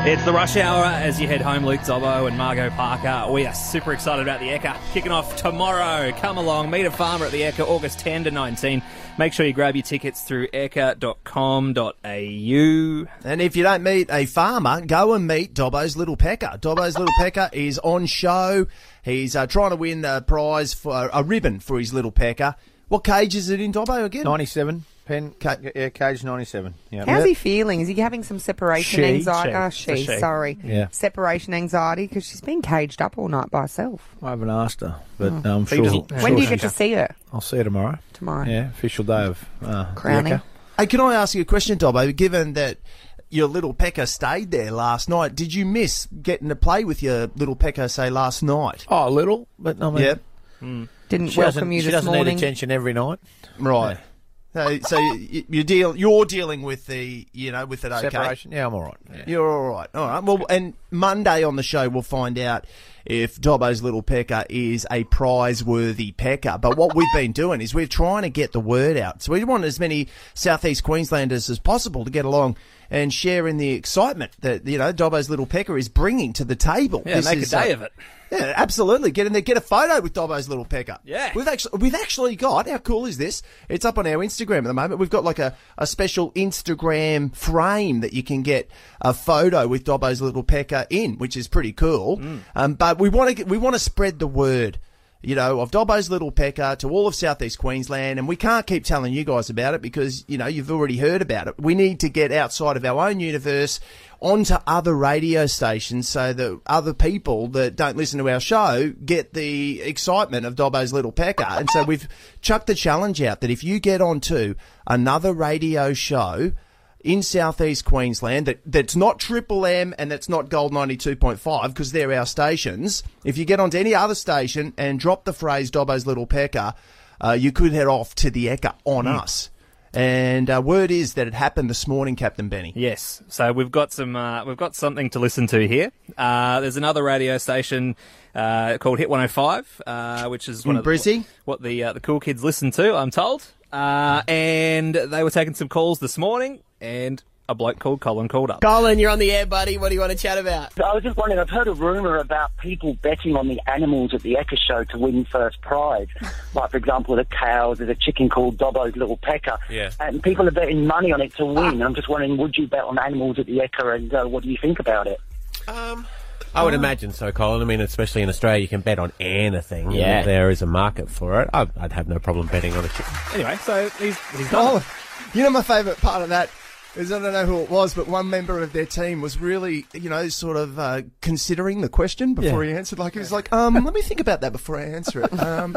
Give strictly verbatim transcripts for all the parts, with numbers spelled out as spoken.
It's the rush hour as you head home, Luke Dobbo and Margot Parker. We are super excited about the Ekka. Kicking off tomorrow. Come along, meet a farmer at the Ekka, August tenth to nineteenth. Make sure you grab your tickets through ekka dot com dot a u. And if you don't meet a farmer, go and meet Dobbo's Little Pecker. Dobbo's Little Pecker is on show. He's uh, trying to win a prize for a ribbon for his little pecker. What cage is it in, Dobbo, again? ninety-seven. Pen, ca- yeah, cage ninety-seven. Yep. How's Yep. he feeling? Is he having some separation She, anxiety? she. Oh, It's a she, she. sorry. Yeah. Separation anxiety because she's been caged up all night by herself. I haven't asked her, but Oh. I'm He sure. doesn't- sure When do you she's- get to see her? I'll see her tomorrow. Tomorrow. Yeah, official day of uh, Crowning. Ekka. Hey, can I ask you a question, Dobbo? Given that your little pecker stayed there last night, did you miss getting to play with your little pecker, say, last night? Oh, a little, but I mean, Yep. Didn't she welcome doesn't, you she this doesn't morning. need attention every night. Right. So, so you, you deal, you're dealing with the, you know, with it okay? Separation. Yeah, I'm all right. Yeah. You're all right. All right. Well, and Monday on the show, we'll find out if Dobbo's Little Pecker is a prize-worthy pecker. But what we've been doing is we're trying to get the word out. So we want as many Southeast Queenslanders as possible to get along and share in the excitement that, you know, Dobbo's Little Pecker is bringing to the table. Yeah, This make is, a day uh, of it. Yeah, absolutely. Get in there, get a photo with Dobbo's Little Pecker. Yeah. We've actually, we've actually got, how cool is this? It's up on our Instagram at the moment. We've got like a, a special Instagram frame that you can get a photo with Dobbo's Little Pecker in, which is pretty cool. Mm. Um, but we want to, we want to spread the word, you know, of Dobbo's Little Pecker to all of Southeast Queensland, and we can't keep telling you guys about it because, you know, you've already heard about it. We need to get outside of our own universe onto other radio stations so that other people that don't listen to our show get the excitement of Dobbo's Little Pecker. And so we've chucked the challenge out that if you get onto another radio show in Southeast Queensland that, that's not Triple M and that's not Gold ninety-two point five because they're our stations, if you get onto any other station and drop the phrase Dobbo's Little Pecker, uh, you could head off to the Ekka on mm. us. And uh, word is that it happened this morning, Captain Benny. Yes, so we've got some, uh, we've got something to listen to here. Uh, there's another radio station uh, called Hit one oh five, uh, which is one In of the, Brizzy? what the uh, the cool kids listen to, I'm told. Uh, and they were taking some calls this morning, and a bloke called Colin called up. Colin, you're on the air, buddy. What do you want to chat about? I was just wondering, I've heard a rumour about people betting on the animals at the Ekka show to win first prize. Like, for example, the cows, there's a chicken called Dobbo's Little Pecker. Yeah. And people are betting money on it to win. I'm just wondering, would you bet on animals at the Ekka, and uh, what do you think about it? Um, I would imagine so, Colin. I mean, especially in Australia, you can bet on anything. Yeah. There is a market for it. I'd, I'd have no problem betting on a chicken. Anyway, so he's, he's done Oh, it. you know my favourite part of that is, I don't know who it was, but one member of their team was really, you know, sort of uh, considering the question before Yeah. he answered. Like, he was like, um, let me think about that before I answer it. Um,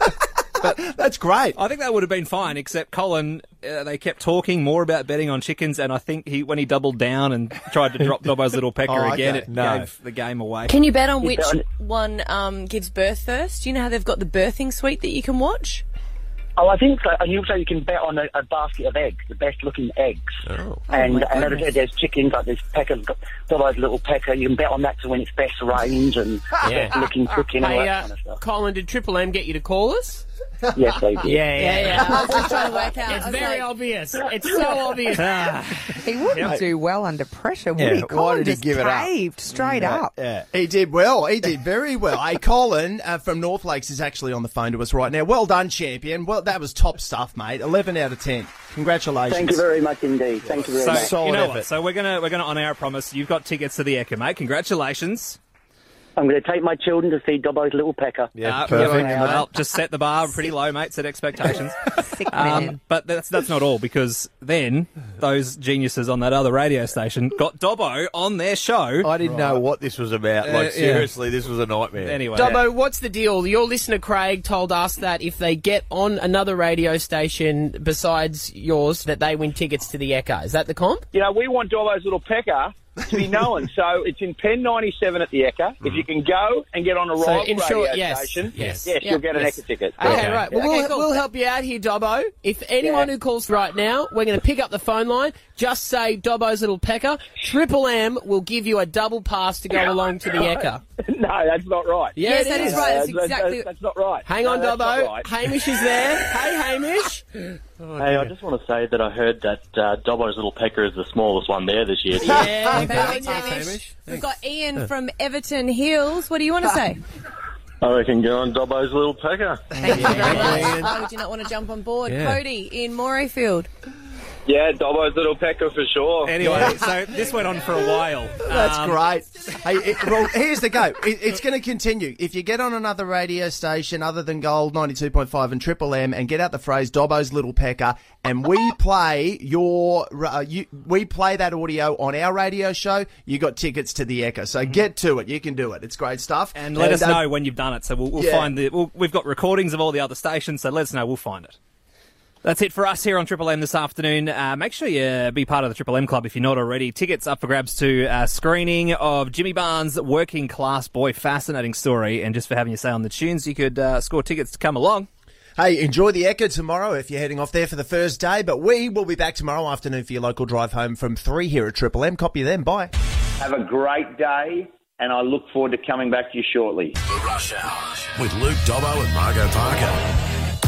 but that's great. I think that would have been fine, except Colin, uh, they kept talking more about betting on chickens, and I think he, when he doubled down and tried to drop Dobbo's Little Pecker Oh, again, okay. it No. gave the game away. Can you bet on You which bet one um, gives birth first? Do you know how they've got the birthing suite that you can watch? Oh, I think so. And also you can bet on a, a basket of eggs, the best-looking eggs. Oh. And, my and as I goodness. said, there's chickens like this Pecker, Dobbo's Little Pecker. You can bet on that to win its best range and Yeah. best-looking chicken and all Hey, that uh, kind of stuff. Colin, did Triple M get you to call us? Yes, they do. Yeah, Yeah, yeah. I was just trying to work out. It's I was very like, obvious. It's so obvious. He wouldn't do well under pressure, would Yeah, he? why Colin did he just give it up? caved straight up. Yeah. He did well. He did very well. Hey, Colin uh, from North Lakes is actually on the phone to us right now. Well done, champion. Well, that was top stuff, mate. eleven out of ten. Congratulations. Thank you very much indeed. Thank you very So much. Solid you know effort. what? So we're gonna we're gonna honour our promise. You've got tickets to the Ekka, mate. Congratulations. I'm going to take my children to see Dobbo's Little Pecker. Yeah, Uh, perfect. yeah, well, just set the bar pretty low, mate. Set expectations. Sick man. Um, but that's that's not all, because then those geniuses on that other radio station got Dobbo on their show. I didn't know what this was about. Uh, Like, yeah. seriously, this was a nightmare. Anyway, Dobbo, what's the deal? Your listener Craig told us that if they get on another radio station besides yours, that they win tickets to the Ekka. Is that the comp? You know, we want Dobbo's Little Pecker to be known. So it's in Pen ninety-seven at the Ekka. If you can go and get on a So rival in radio short, yes. station, Yes. yes, Yeah. you'll get an Yes. Ekka ticket. Okay, Okay. right. Well, Okay, we'll, cool. we'll help you out here, Dobbo. If anyone Yeah. who calls right now, we're going to pick up the phone line. just say Dobbo's Little Pecker. Triple M will give you a double pass to go along to the Ekka. No, that's not right. Yeah, Yes, it that is. is right. That's That's- exactly. That's, that's not right. Hang No, on, that's not Dobbo. right. Hamish is there. Hey, Hamish. Hey, I just want to say that I heard that uh, Dobbo's Little Pecker is the smallest one there this year. Yeah, Perfect, thanks, Hamish. Hamish. We've got Ian from Everton Hills. What do you want to say? I reckon go on Dobbo's Little Pecker. Thank you very much. Why would you not want to jump on board? Yeah. Cody in Morayfield. Yeah, Dobbo's Little Pecker for sure. Anyway, so this went on for a while. That's Um, great. Hey, it, well, here's the go. It, it's going to continue. If you get on another radio station other than Gold ninety-two point five and Triple M and get out the phrase Dobbo's Little Pecker, and we play your, uh, you, we play that audio on our radio show, you got tickets to the Ekka. So get to it. You can do it. It's great stuff. And let us uh, know when you've done it. So we'll, we'll Yeah. find the. We'll, we've got recordings of all the other stations. So let us know. We'll find it. That's it for us here on Triple M this afternoon. Uh, make sure you be part of the Triple M Club if you're not already. Tickets up for grabs to a screening of Jimmy Barnes' Working Class Boy. Fascinating story. And just for having you say on the tunes, you could uh, score tickets to come along. Hey, enjoy the Ekka tomorrow if you're heading off there for the first day. But we will be back tomorrow afternoon for your local drive home from three here at Triple M. Copy them. Bye. Have a great day, and I look forward to coming back to you shortly. The Rush Hour with Luke Dobbo and Margot Parker.